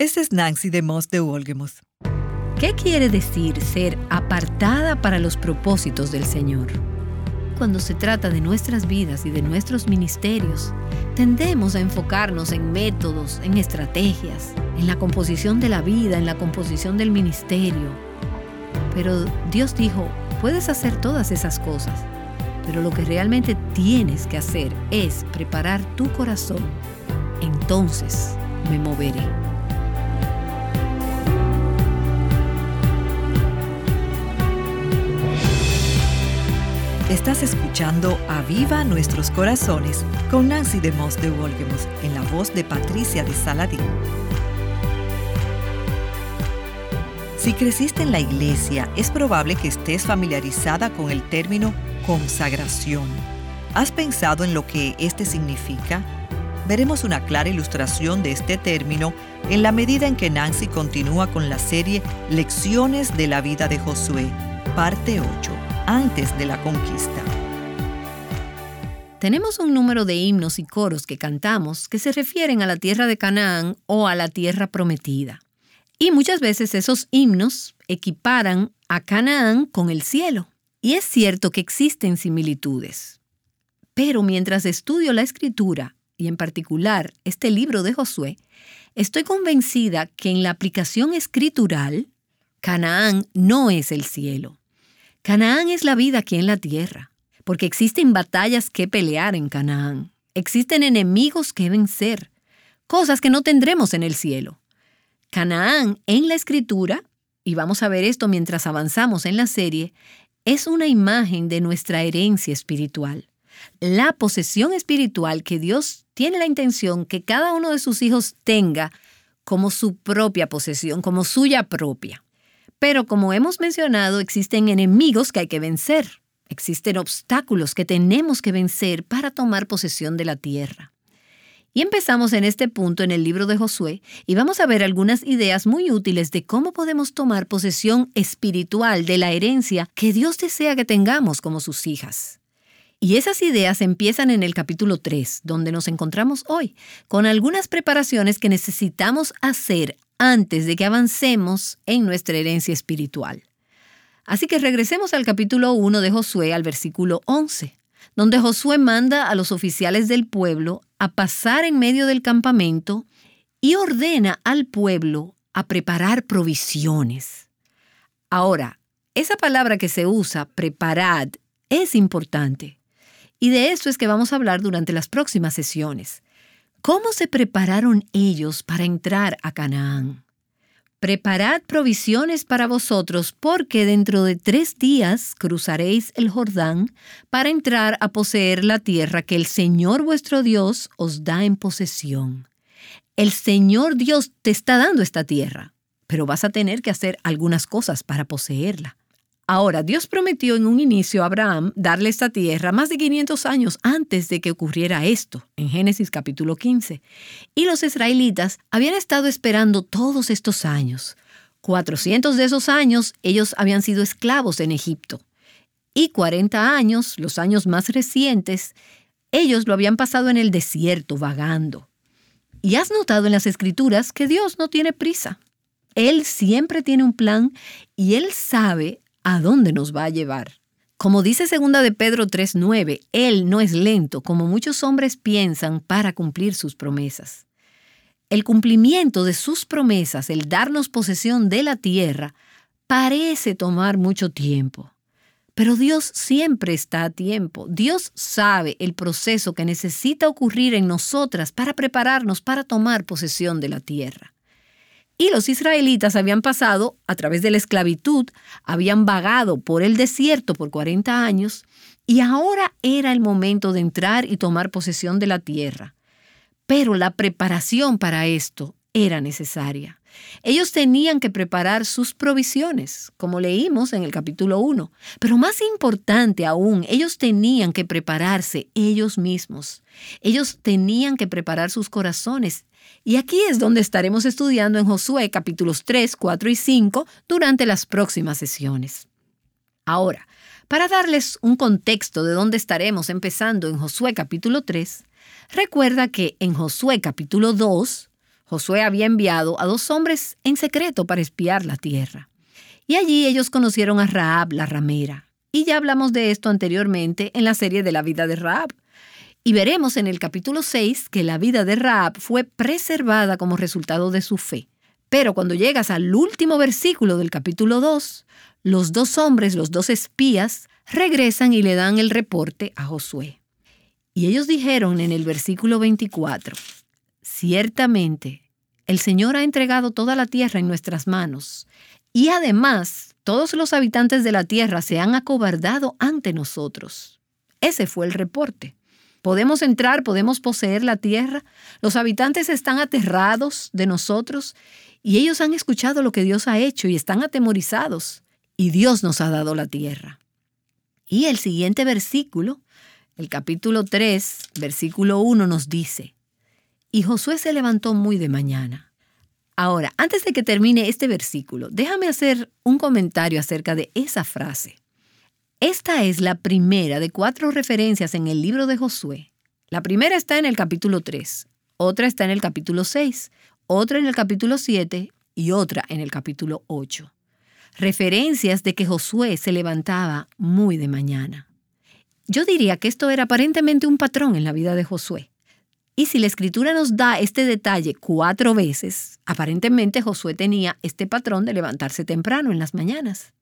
Esta es Nancy DeMoss de Wolgemuth. ¿Qué quiere decir ser apartada para los propósitos del Señor? Cuando se trata de nuestras vidas y de nuestros ministerios, tendemos a enfocarnos en métodos, en estrategias, en la composición de la vida, en la composición del ministerio. Pero Dios dijo, puedes hacer todas esas cosas, pero lo que realmente tienes que hacer es preparar tu corazón. Entonces me moveré. Estás escuchando Aviva Nuestros Corazones con Nancy DeMoss de Wolgemuth en la voz de Patricia de Saladín. Si creciste en la iglesia, es probable que estés familiarizada con el término consagración. ¿Has pensado en lo que este significa? Veremos una clara ilustración de este término en la medida en que Nancy continúa con la serie Lecciones de la vida de Josué, parte 8. Antes de la conquista. Tenemos un número de himnos y coros que cantamos que se refieren a la tierra de Canaán o a la tierra prometida. Y muchas veces esos himnos equiparan a Canaán con el cielo. Y es cierto que existen similitudes. Pero mientras estudio la Escritura, y en particular este libro de Josué, estoy convencida que en la aplicación escritural, Canaán no es el cielo. Canaán es la vida aquí en la tierra, porque existen batallas que pelear en Canaán. Existen enemigos que vencer, cosas que no tendremos en el cielo. Canaán en la Escritura, y vamos a ver esto mientras avanzamos en la serie, es una imagen de nuestra herencia espiritual. La posesión espiritual que Dios tiene la intención que cada uno de sus hijos tenga como su propia posesión, como suya propia. Pero como hemos mencionado, existen enemigos que hay que vencer. Existen obstáculos que tenemos que vencer para tomar posesión de la tierra. Y empezamos en este punto en el libro de Josué y vamos a ver algunas ideas muy útiles de cómo podemos tomar posesión espiritual de la herencia que Dios desea que tengamos como sus hijas. Y esas ideas empiezan en el capítulo 3, donde nos encontramos hoy, con algunas preparaciones que necesitamos hacer antes de que avancemos en nuestra herencia espiritual. Así que regresemos al capítulo 1 de Josué, al versículo 11, donde Josué manda a los oficiales del pueblo a pasar en medio del campamento y ordena al pueblo a preparar provisiones. Ahora, esa palabra que se usa, preparad, es importante. Y de esto es que vamos a hablar durante las próximas sesiones. ¿Cómo se prepararon ellos para entrar a Canaán? Preparad provisiones para vosotros, porque dentro de 3 días cruzaréis el Jordán para entrar a poseer la tierra que el Señor vuestro Dios os da en posesión. El Señor Dios te está dando esta tierra, pero vas a tener que hacer algunas cosas para poseerla. Ahora, Dios prometió en un inicio a Abraham darle esta tierra más de 500 años antes de que ocurriera esto, en Génesis capítulo 15. Y los israelitas habían estado esperando todos estos años. 400 de esos años ellos habían sido esclavos en Egipto. Y 40 años, los años más recientes, ellos lo habían pasado en el desierto, vagando. Y has notado en las Escrituras que Dios no tiene prisa. Él siempre tiene un plan y Él sabe ¿a dónde nos va a llevar? Como dice 2 de Pedro 3:9, Él no es lento, como muchos hombres piensan, para cumplir sus promesas. El cumplimiento de sus promesas, el darnos posesión de la tierra, parece tomar mucho tiempo. Pero Dios siempre está a tiempo. Dios sabe el proceso que necesita ocurrir en nosotras para prepararnos para tomar posesión de la tierra. Y los israelitas habían pasado a través de la esclavitud, habían vagado por el desierto por 40 años y ahora era el momento de entrar y tomar posesión de la tierra. Pero la preparación para esto era necesaria. Ellos tenían que preparar sus provisiones, como leímos en el capítulo 1. Pero más importante aún, ellos tenían que prepararse ellos mismos. Ellos tenían que preparar sus corazones. Y aquí es donde estaremos estudiando en Josué capítulos 3, 4 y 5 durante las próximas sesiones. Ahora, para darles un contexto de dónde estaremos empezando en Josué capítulo 3, recuerda que en Josué capítulo 2, Josué había enviado a 2 hombres en secreto para espiar la tierra. Y allí ellos conocieron a Rahab, la ramera. Y ya hablamos de esto anteriormente en la serie de la vida de Rahab. Y veremos en el capítulo 6 que la vida de Rahab fue preservada como resultado de su fe. Pero cuando llegas al último versículo del capítulo 2, los 2 hombres, los 2 espías, regresan y le dan el reporte a Josué. Y ellos dijeron en el versículo 24, ciertamente, el Señor ha entregado toda la tierra en nuestras manos, y además, todos los habitantes de la tierra se han acobardado ante nosotros. Ese fue el reporte. Podemos entrar, podemos poseer la tierra, los habitantes están aterrados de nosotros, y ellos han escuchado lo que Dios ha hecho y están atemorizados, y Dios nos ha dado la tierra. Y el siguiente versículo, el capítulo 3, versículo 1 nos dice, y Josué se levantó muy de mañana. Ahora, antes de que termine este versículo, déjame hacer un comentario acerca de esa frase. Esta es la primera de 4 referencias en el libro de Josué. La primera está en el capítulo 3, otra está en el capítulo 6, otra en el capítulo 7 y otra en el capítulo 8. Referencias de que Josué se levantaba muy de mañana. Yo diría que esto era aparentemente un patrón en la vida de Josué. Y si la Escritura nos da este detalle 4 veces, aparentemente Josué tenía este patrón de levantarse temprano en las mañanas.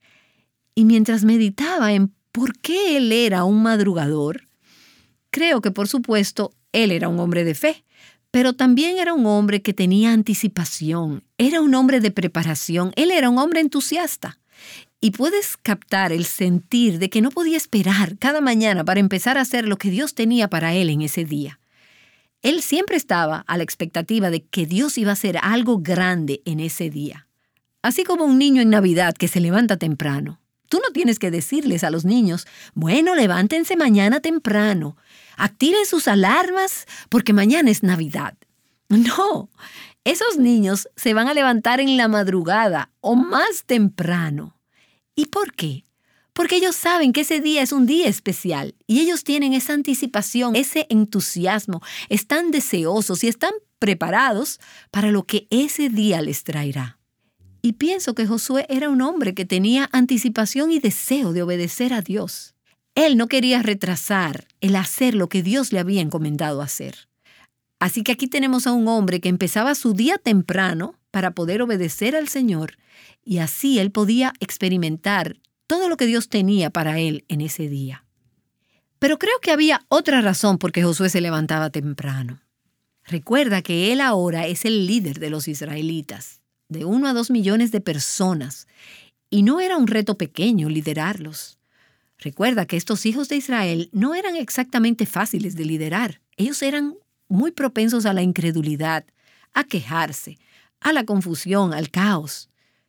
Y mientras meditaba en por qué él era un madrugador, creo que por supuesto él era un hombre de fe, pero también era un hombre que tenía anticipación, era un hombre de preparación, él era un hombre entusiasta. Y puedes captar el sentir de que no podía esperar cada mañana para empezar a hacer lo que Dios tenía para él en ese día. Él siempre estaba a la expectativa de que Dios iba a hacer algo grande en ese día. Así como un niño en Navidad que se levanta temprano. Tú no tienes que decirles a los niños, bueno, levántense mañana temprano, activen sus alarmas porque mañana es Navidad. No, esos niños se van a levantar en la madrugada o más temprano. ¿Y por qué? Porque ellos saben que ese día es un día especial y ellos tienen esa anticipación, ese entusiasmo, están deseosos y están preparados para lo que ese día les traerá. Y pienso que Josué era un hombre que tenía anticipación y deseo de obedecer a Dios. Él no quería retrasar el hacer lo que Dios le había encomendado hacer. Así que aquí tenemos a un hombre que empezaba su día temprano para poder obedecer al Señor y así él podía experimentar todo lo que Dios tenía para él en ese día. Pero creo que había otra razón por qué Josué se levantaba temprano. Recuerda que él ahora es el líder de los israelitas, de 1 a 2 millones de personas, y no era un reto pequeño liderarlos. Recuerda que estos hijos de Israel no eran exactamente fáciles de liderar. Ellos eran muy propensos a la incredulidad, a quejarse, a la confusión, al caos.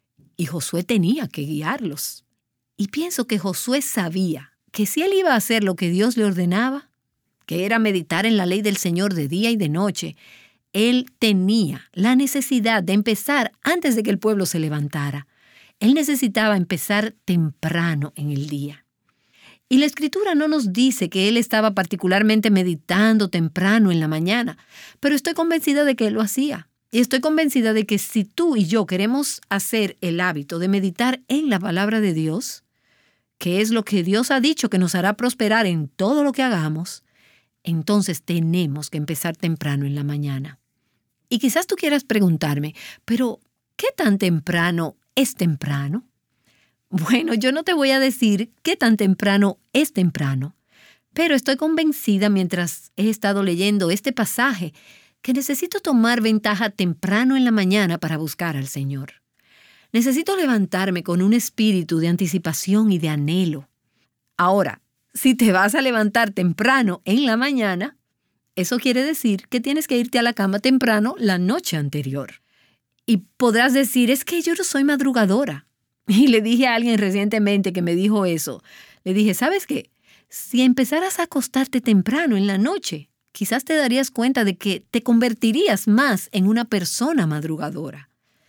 Y Josué tenía que guiarlos. Y pienso que Josué sabía que si él iba a hacer lo que Dios le ordenaba, que era meditar en la ley del Señor de día y de noche, él tenía la necesidad de empezar antes de que el pueblo se levantara. Él necesitaba empezar temprano en el día. Y la Escritura no nos dice que él estaba particularmente meditando temprano en la mañana, pero estoy convencida de que él lo hacía. Y estoy convencida de que si tú y yo queremos hacer el hábito de meditar en la palabra de Dios, que es lo que Dios ha dicho que nos hará prosperar en todo lo que hagamos, entonces tenemos que empezar temprano en la mañana. Y quizás tú quieras preguntarme, pero ¿qué tan temprano es temprano? Bueno, yo no te voy a decir qué tan temprano es temprano, pero estoy convencida mientras he estado leyendo este pasaje que necesito tomar ventaja temprano en la mañana para buscar al Señor. Necesito levantarme con un espíritu de anticipación y de anhelo. Ahora, si te vas a levantar temprano en la mañana, eso quiere decir que tienes que irte a la cama temprano la noche anterior. Y podrás decir, es que yo no soy madrugadora. Y le dije a alguien recientemente que me dijo eso. Le dije, ¿sabes qué? Si empezaras a acostarte temprano en la noche, quizás te darías cuenta de que te convertirías más en una persona madrugadora.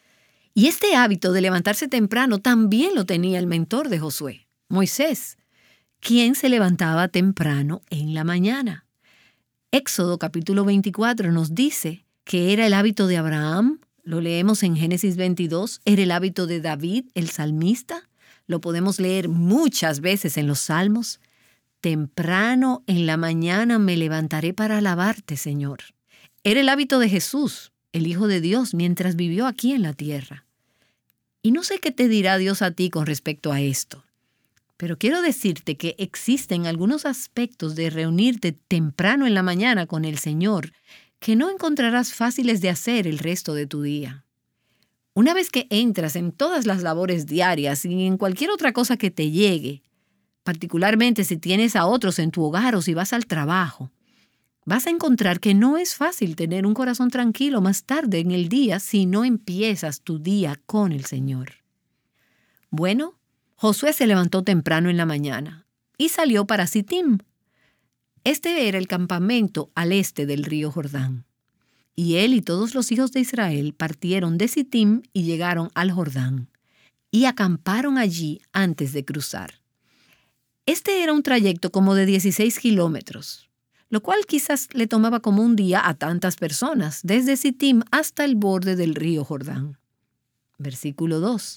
Y este hábito de levantarse temprano también lo tenía el mentor de Josué, Moisés, quien se levantaba temprano en la mañana. Éxodo capítulo 24 nos dice que era el hábito de Abraham, lo leemos en Génesis 22, era el hábito de David, el salmista, lo podemos leer muchas veces en los Salmos. Temprano en la mañana me levantaré para alabarte, Señor. Era el hábito de Jesús, el Hijo de Dios, mientras vivió aquí en la tierra. Y no sé qué te dirá Dios a ti con respecto a esto, pero quiero decirte que existen algunos aspectos de reunirte temprano en la mañana con el Señor que no encontrarás fáciles de hacer el resto de tu día. Una vez que entras en todas las labores diarias y en cualquier otra cosa que te llegue, particularmente si tienes a otros en tu hogar o si vas al trabajo, vas a encontrar que no es fácil tener un corazón tranquilo más tarde en el día si no empiezas tu día con el Señor. Bueno, Josué se levantó temprano en la mañana y salió para Sittim. Este era el campamento al este del río Jordán. Y él y todos los hijos de Israel partieron de Sittim y llegaron al Jordán, y acamparon allí antes de cruzar. Este era un trayecto como de 16 kilómetros, lo cual quizás le tomaba como un día a tantas personas, desde Sittim hasta el borde del río Jordán. Versículo 2.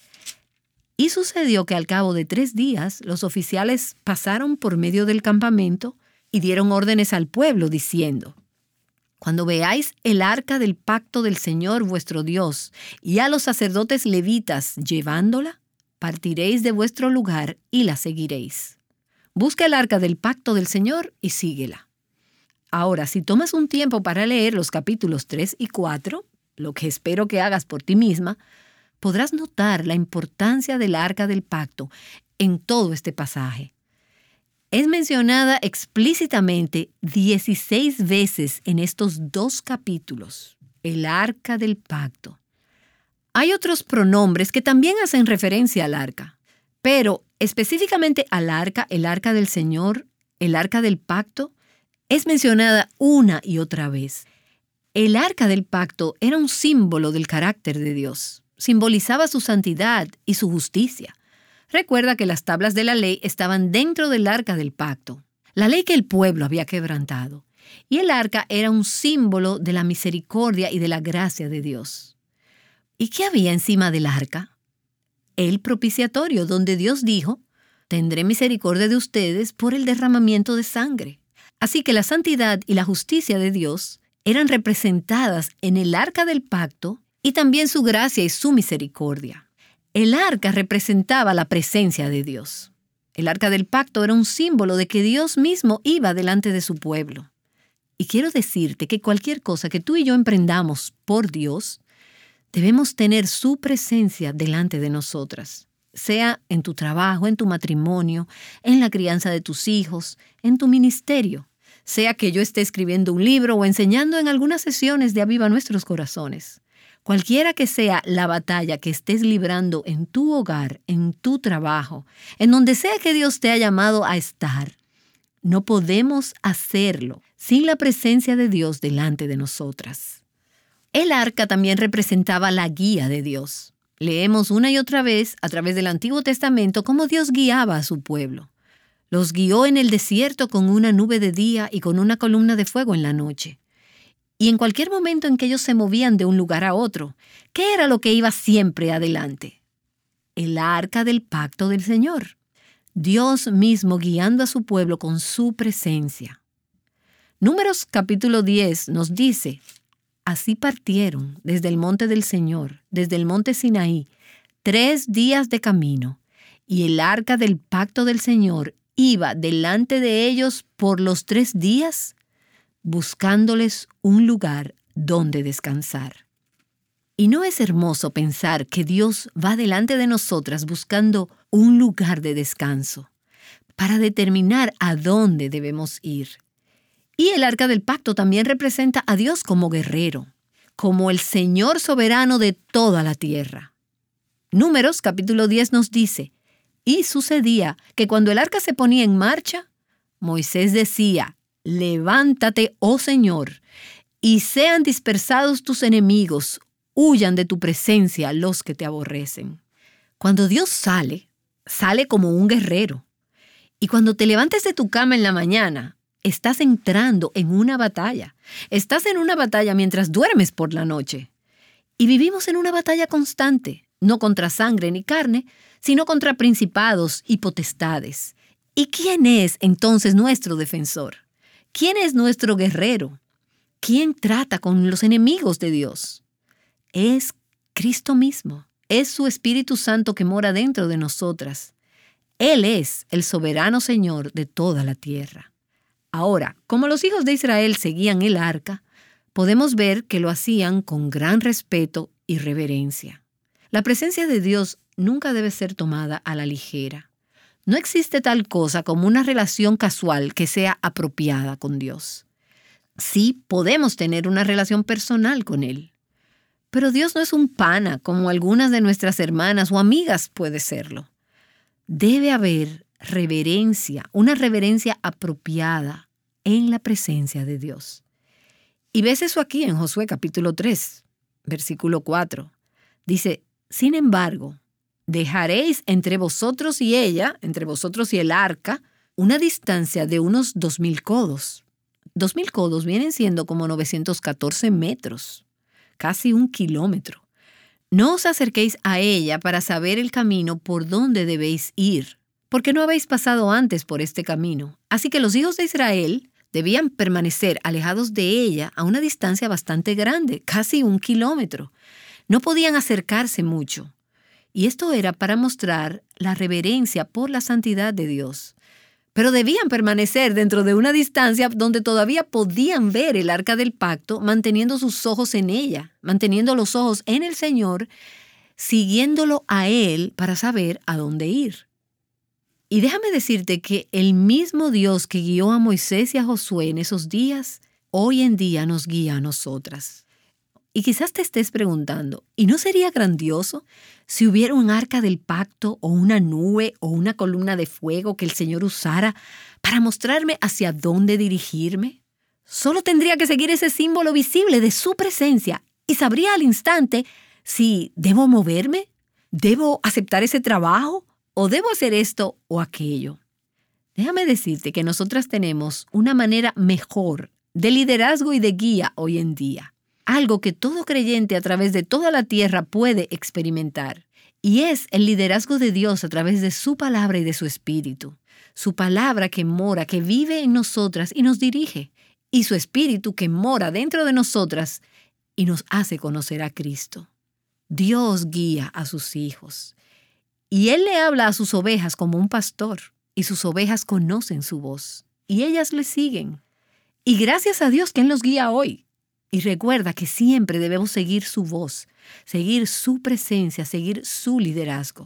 Y sucedió que al cabo de 3 días los oficiales pasaron por medio del campamento y dieron órdenes al pueblo diciendo: Cuando veáis el arca del pacto del Señor vuestro Dios y a los sacerdotes levitas llevándola, partiréis de vuestro lugar y la seguiréis. Busca el arca del pacto del Señor y síguela. Ahora, si tomas un tiempo para leer los capítulos 3 y 4, lo que espero que hagas por ti misma, podrás notar la importancia del arca del pacto en todo este pasaje. Es mencionada explícitamente 16 veces en estos 2 capítulos, el arca del pacto. Hay otros pronombres que también hacen referencia al arca, pero específicamente al arca, el arca del Señor, el arca del pacto, es mencionada una y otra vez. El arca del pacto era un símbolo del carácter de Dios, simbolizaba su santidad y su justicia. Recuerda que las tablas de la ley estaban dentro del arca del pacto, la ley que el pueblo había quebrantado. Y el arca era un símbolo de la misericordia y de la gracia de Dios. ¿Y qué había encima del arca? El propiciatorio, donde Dios dijo: tendré misericordia de ustedes por el derramamiento de sangre. Así que la santidad y la justicia de Dios eran representadas en el arca del pacto y también su gracia y su misericordia. El arca representaba la presencia de Dios. El arca del pacto era un símbolo de que Dios mismo iba delante de su pueblo. Y quiero decirte que cualquier cosa que tú y yo emprendamos por Dios, debemos tener su presencia delante de nosotras, sea en tu trabajo, en tu matrimonio, en la crianza de tus hijos, en tu ministerio, sea que yo esté escribiendo un libro o enseñando en algunas sesiones de Aviva Nuestros Corazones. Cualquiera que sea la batalla que estés librando en tu hogar, en tu trabajo, en donde sea que Dios te ha llamado a estar, no podemos hacerlo sin la presencia de Dios delante de nosotras. El arca también representaba la guía de Dios. Leemos una y otra vez a través del Antiguo Testamento cómo Dios guiaba a su pueblo. Los guió en el desierto con una nube de día y con una columna de fuego en la noche. Y en cualquier momento en que ellos se movían de un lugar a otro, ¿qué era lo que iba siempre adelante? El arca del pacto del Señor. Dios mismo guiando a su pueblo con su presencia. Números capítulo 10 nos dice: así partieron desde el monte del Señor, desde el monte Sinaí, 3 días de camino, y el arca del pacto del Señor iba delante de ellos por los 3 días, buscándoles un lugar donde descansar. ¿Y no es hermoso pensar que Dios va delante de nosotras buscando un lugar de descanso para determinar a dónde debemos ir? Y el arca del pacto también representa a Dios como guerrero, como el Señor soberano de toda la tierra. Números capítulo 10 nos dice: y sucedía que cuando el arca se ponía en marcha, Moisés decía: levántate, oh Señor, y sean dispersados tus enemigos, huyan de tu presencia los que te aborrecen. Cuando Dios sale como un guerrero. Y cuando te levantes de tu cama en la mañana, estás entrando en una batalla. Estás en una batalla mientras duermes por la noche. Y vivimos en una batalla constante, no contra sangre ni carne, sino contra principados y potestades. ¿Y quién es entonces nuestro defensor? ¿Quién es nuestro guerrero? ¿Quién trata con los enemigos de Dios? Es Cristo mismo. Es su Espíritu Santo que mora dentro de nosotras. Él es el soberano Señor de toda la tierra. Ahora, como los hijos de Israel seguían el arca, podemos ver que lo hacían con gran respeto y reverencia. La presencia de Dios nunca debe ser tomada a la ligera. No existe tal cosa como una relación casual que sea apropiada con Dios. Sí, podemos tener una relación personal con Él. Pero Dios no es un pana como algunas de nuestras hermanas o amigas puede serlo. Debe haber reverencia, una reverencia apropiada en la presencia de Dios. Y ves eso aquí en Josué capítulo 3, versículo 4. Dice, sin embargo, dejaréis entre vosotros y ella, entre vosotros y el arca, una distancia de unos 2,000 codos. 2,000 codos vienen siendo como 914 metros, casi 1 kilómetro. No os acerquéis a ella para saber el camino por donde debéis ir, porque no habéis pasado antes por este camino. Así que los hijos de Israel debían permanecer alejados de ella a una distancia bastante grande, casi 1 kilómetro. No podían acercarse mucho. Y esto era para mostrar la reverencia por la santidad de Dios. Pero debían permanecer dentro de una distancia donde todavía podían ver el arca del pacto, manteniendo sus ojos en ella, manteniendo los ojos en el Señor, siguiéndolo a Él para saber a dónde ir. Y déjame decirte que el mismo Dios que guió a Moisés y a Josué en esos días, hoy en día nos guía a nosotras. Y quizás te estés preguntando, ¿y no sería grandioso si hubiera un arca del pacto o una nube o una columna de fuego que el Señor usara para mostrarme hacia dónde dirigirme? Solo tendría que seguir ese símbolo visible de su presencia y sabría al instante si debo moverme, debo aceptar ese trabajo o debo hacer esto o aquello. Déjame decirte que nosotras tenemos una manera mejor de liderazgo y de guía hoy en día. Algo que todo creyente a través de toda la tierra puede experimentar. Y es el liderazgo de Dios a través de su palabra y de su espíritu. Su palabra que mora, que vive en nosotras y nos dirige. Y su espíritu que mora dentro de nosotras y nos hace conocer a Cristo. Dios guía a sus hijos. Y Él le habla a sus ovejas como un pastor. Y sus ovejas conocen su voz. Y ellas le siguen. Y gracias a Dios que Él nos guía hoy. Y recuerda que siempre debemos seguir su voz, seguir su presencia, seguir su liderazgo.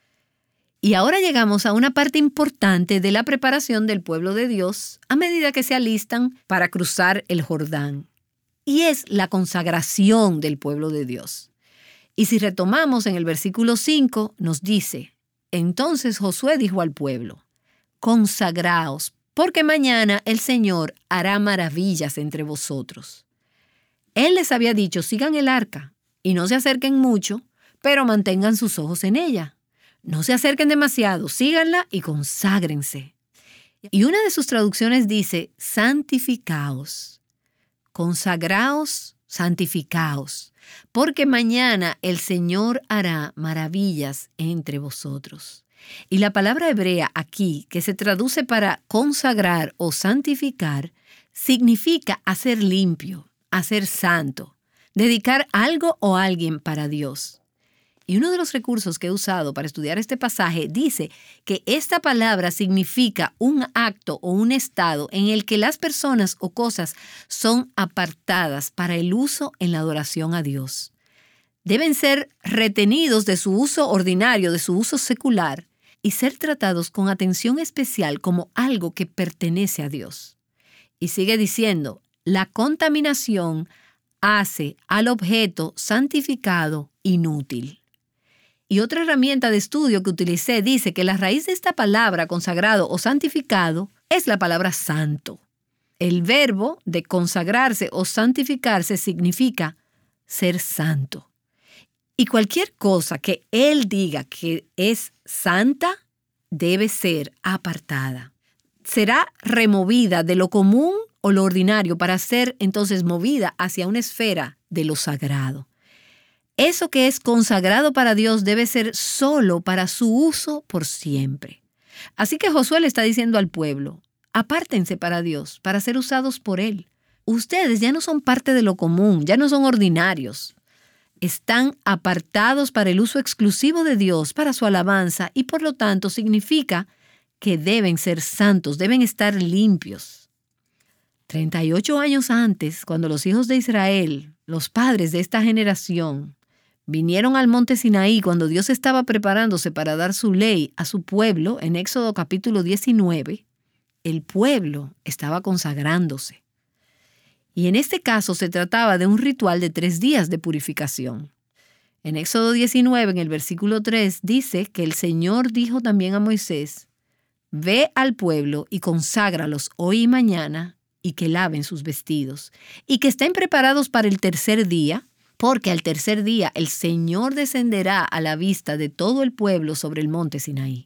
Y ahora llegamos a una parte importante de la preparación del pueblo de Dios a medida que se alistan para cruzar el Jordán. Y es la consagración del pueblo de Dios. Y si retomamos en el versículo 5, nos dice, entonces Josué dijo al pueblo, consagraos, porque mañana el Señor hará maravillas entre vosotros. Él les había dicho, sigan el arca y no se acerquen mucho, pero mantengan sus ojos en ella. No se acerquen demasiado, síganla y conságrense. Y una de sus traducciones dice, santificaos, consagraos, santificaos, porque mañana el Señor hará maravillas entre vosotros. Y la palabra hebrea aquí, que se traduce para consagrar o santificar, significa hacer limpio, hacer santo, dedicar algo o alguien para Dios. Y uno de los recursos que he usado para estudiar este pasaje dice que esta palabra significa un acto o un estado en el que las personas o cosas son apartadas para el uso en la adoración a Dios. Deben ser retenidos de su uso ordinario, de su uso secular, y ser tratados con atención especial como algo que pertenece a Dios. Y sigue diciendo, la contaminación hace al objeto santificado inútil. Y otra herramienta de estudio que utilicé dice que la raíz de esta palabra consagrado o santificado es la palabra santo. El verbo de consagrarse o santificarse significa ser santo. Y cualquier cosa que Él diga que es santa debe ser apartada. será removida de lo común o lo ordinario para ser entonces movida hacia una esfera de lo sagrado. Eso que es consagrado para Dios debe ser solo para su uso por siempre. Así que Josué le está diciendo al pueblo, apártense para Dios, para ser usados por Él. Ustedes ya no son parte de lo común, ya no son ordinarios. Están apartados para el uso exclusivo de Dios, para su alabanza, y por lo tanto significa que deben ser santos, deben estar limpios. 38 años antes, cuando los hijos de Israel, los padres de esta generación, vinieron al monte Sinaí cuando Dios estaba preparándose para dar su ley a su pueblo, en Éxodo capítulo 19, el pueblo estaba consagrándose. Y en este caso se trataba de un ritual de 3 días de purificación. En Éxodo 19, en el versículo 3, dice que el Señor dijo también a Moisés, «Ve al pueblo y conságralos hoy y mañana, y que laven sus vestidos, y que estén preparados para el tercer día, porque al tercer día el Señor descenderá a la vista de todo el pueblo sobre el monte Sinaí».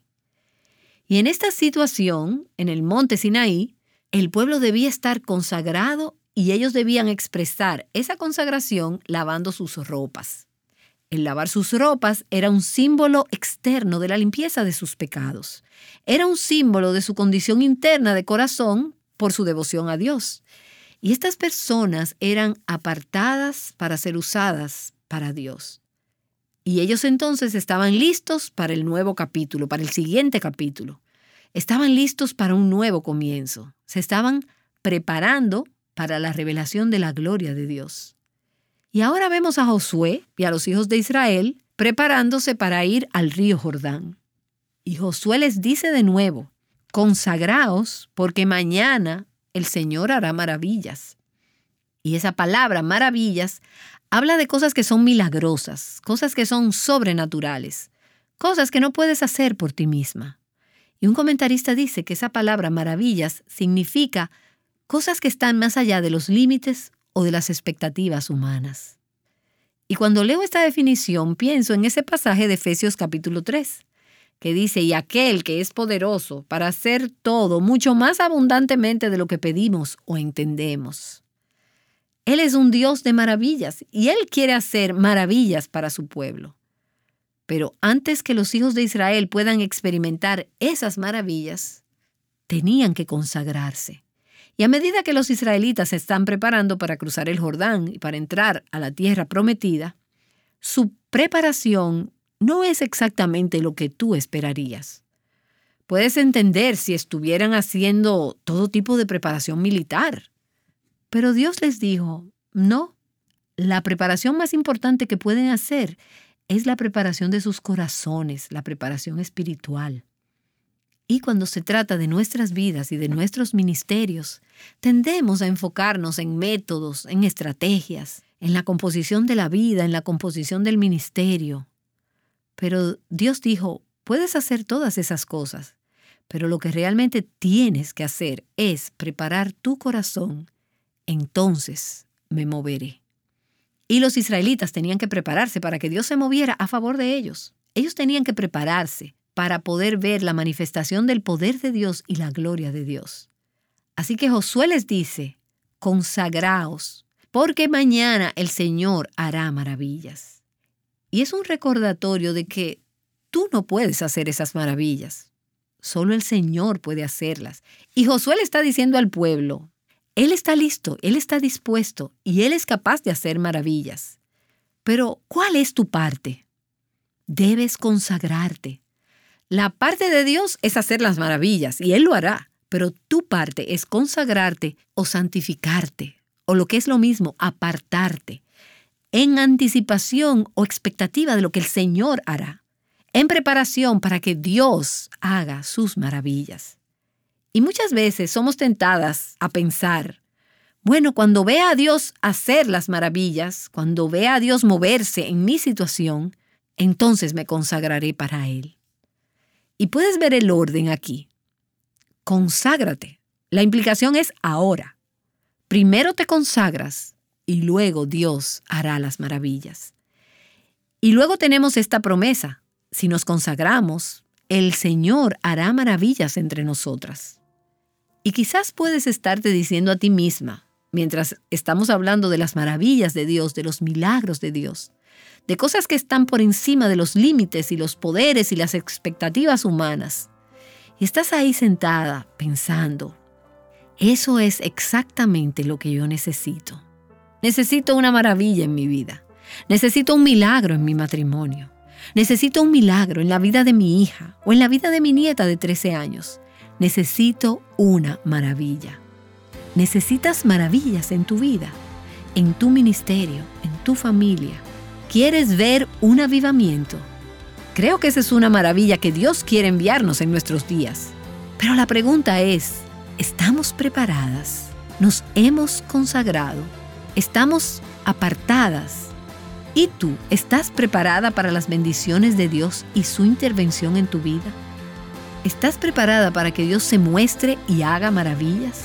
Y en esta situación, en el monte Sinaí, el pueblo debía estar consagrado y ellos debían expresar esa consagración lavando sus ropas. El lavar sus ropas era un símbolo externo de la limpieza de sus pecados. Era un símbolo de su condición interna de corazón por su devoción a Dios. Y estas personas eran apartadas para ser usadas para Dios. Y ellos entonces estaban listos para el nuevo capítulo, para el siguiente capítulo. Estaban listos para un nuevo comienzo. Se estaban preparando para la revelación de la gloria de Dios. Y ahora vemos a Josué y a los hijos de Israel preparándose para ir al río Jordán. Y Josué les dice de nuevo, consagraos porque mañana el Señor hará maravillas. Y esa palabra, maravillas, habla de cosas que son milagrosas, cosas que son sobrenaturales, cosas que no puedes hacer por ti misma. Y un comentarista dice que esa palabra, maravillas, significa cosas que están más allá de los límites o de las expectativas humanas. Y cuando leo esta definición, pienso en ese pasaje de Efesios capítulo 3, que dice, y aquel que es poderoso para hacer todo mucho más abundantemente de lo que pedimos o entendemos. Él es un Dios de maravillas y Él quiere hacer maravillas para su pueblo. Pero antes que los hijos de Israel puedan experimentar esas maravillas, tenían que consagrarse. Y a medida que los israelitas se están preparando para cruzar el Jordán y para entrar a la tierra prometida, su preparación no es exactamente lo que tú esperarías. Puedes entender si estuvieran haciendo todo tipo de preparación militar. Pero Dios les dijo, no, la preparación más importante que pueden hacer es la preparación de sus corazones, la preparación espiritual. Y cuando se trata de nuestras vidas y de nuestros ministerios, tendemos a enfocarnos en métodos, en estrategias, en la composición de la vida, en la composición del ministerio. Pero Dios dijo, puedes hacer todas esas cosas, pero lo que realmente tienes que hacer es preparar tu corazón. Entonces me moveré. Y los israelitas tenían que prepararse para que Dios se moviera a favor de ellos. Ellos tenían que prepararse para poder ver la manifestación del poder de Dios y la gloria de Dios. Así que Josué les dice, consagraos, porque mañana el Señor hará maravillas. Y es un recordatorio de que tú no puedes hacer esas maravillas. Solo el Señor puede hacerlas. Y Josué le está diciendo al pueblo, Él está listo, Él está dispuesto y Él es capaz de hacer maravillas. Pero, ¿cuál es tu parte? Debes consagrarte. La parte de Dios es hacer las maravillas y Él lo hará, pero tu parte es consagrarte o santificarte, o lo que es lo mismo, apartarte, en anticipación o expectativa de lo que el Señor hará, en preparación para que Dios haga sus maravillas. Y muchas veces somos tentadas a pensar, bueno, cuando vea a Dios hacer las maravillas, cuando vea a Dios moverse en mi situación, entonces me consagraré para Él. Y puedes ver el orden aquí. Conságrate. La implicación es ahora. Primero te consagras y luego Dios hará las maravillas. Y luego tenemos esta promesa. Si nos consagramos, el Señor hará maravillas entre nosotras. Y quizás puedes estarte diciendo a ti misma, mientras estamos hablando de las maravillas de Dios, de los milagros de Dios, de cosas que están por encima de los límites y los poderes y las expectativas humanas. Y estás ahí sentada pensando, eso es exactamente lo que yo necesito. Necesito una maravilla en mi vida. Necesito un milagro en mi matrimonio. Necesito un milagro en la vida de mi hija o en la vida de mi nieta de 13 años. Necesito una maravilla. Necesitas maravillas en tu vida, en tu ministerio, en tu familia. ¿Quieres ver un avivamiento? Creo que esa es una maravilla que Dios quiere enviarnos en nuestros días. Pero la pregunta es, ¿estamos preparadas? ¿Nos hemos consagrado? ¿Estamos apartadas? ¿Y tú estás preparada para las bendiciones de Dios y su intervención en tu vida? ¿Estás preparada para que Dios se muestre y haga maravillas?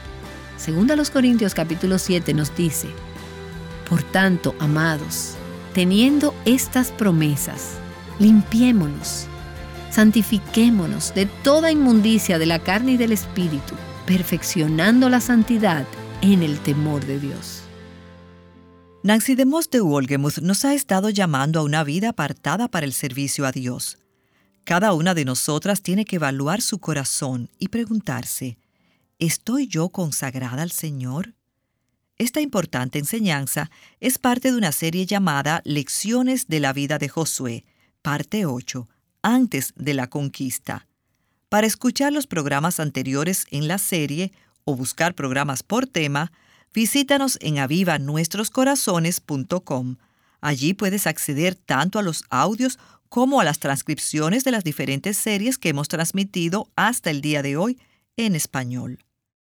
Según a los Corintios capítulo 7 nos dice, por tanto, amados, teniendo estas promesas, limpiémonos, santifiquémonos de toda inmundicia de la carne y del espíritu, perfeccionando la santidad en el temor de Dios. Nancy DeMoss de Wolgemuth nos ha estado llamando a una vida apartada para el servicio a Dios. Cada una de nosotras tiene que evaluar su corazón y preguntarse, ¿estoy yo consagrada al Señor? Esta importante enseñanza es parte de una serie llamada Lecciones de la vida de Josué, parte 8, antes de la conquista. Para escuchar los programas anteriores en la serie o buscar programas por tema, visítanos en avivanuestroscorazones.com. Allí puedes acceder tanto a los audios como a las transcripciones de las diferentes series que hemos transmitido hasta el día de hoy en español.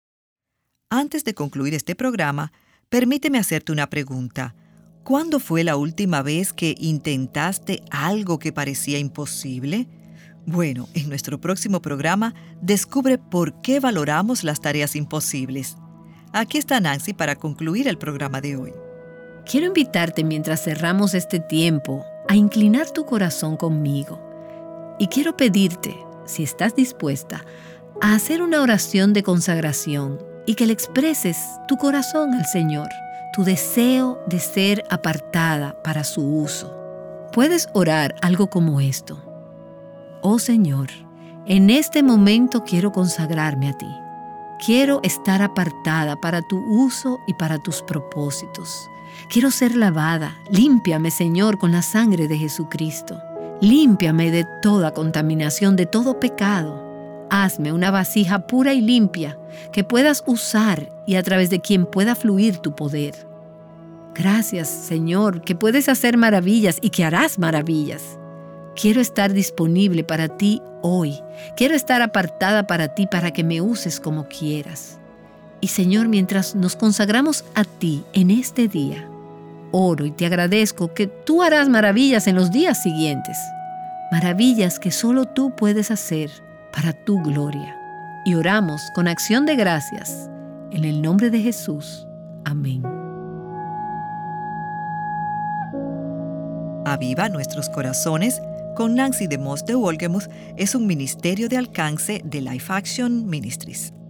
Antes de concluir este programa, permíteme hacerte una pregunta. ¿Cuándo fue la última vez que intentaste algo que parecía imposible? Bueno, en nuestro próximo programa, descubre por qué valoramos las tareas imposibles. Aquí está Nancy para concluir el programa de hoy. Quiero invitarte mientras cerramos este tiempo a inclinar tu corazón conmigo. Y quiero pedirte, si estás dispuesta, a hacer una oración de consagración y que le expreses tu corazón al Señor, tu deseo de ser apartada para su uso. Puedes orar algo como esto. Oh Señor, en este momento quiero consagrarme a ti. Quiero estar apartada para tu uso y para tus propósitos. Quiero ser lavada. Límpiame, Señor, con la sangre de Jesucristo. Límpiame de toda contaminación, de todo pecado. Hazme una vasija pura y limpia que puedas usar y a través de quien pueda fluir tu poder. Gracias, Señor, que puedes hacer maravillas y que harás maravillas. Quiero estar disponible para ti hoy. Quiero estar apartada para ti para que me uses como quieras. Y Señor, mientras nos consagramos a ti en este día, oro y te agradezco que tú harás maravillas en los días siguientes. Maravillas que solo tú puedes hacer para tu gloria. Y oramos con acción de gracias. En el nombre de Jesús. Amén. Aviva Nuestros Corazones con Nancy DeMoss de Wolgemuth es un ministerio de alcance de Life Action Ministries.